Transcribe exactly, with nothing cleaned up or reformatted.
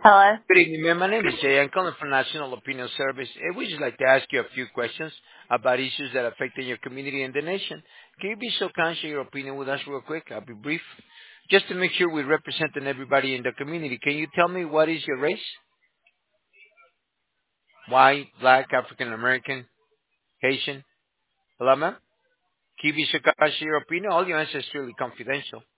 Hello? Good evening, ma'am. My name is Jay. I'm calling from National Opinion Service. And we'd just like to ask you a few questions about issues that affect your community and the nation. Can you be so kind to share your opinion with us real quick? I'll be brief. Just to make sure we're representing everybody in the community, can you tell me what is your race? White, black, African American, Haitian? Hello, ma'am? Can you be so kind to share your opinion? All your answers are strictly confidential.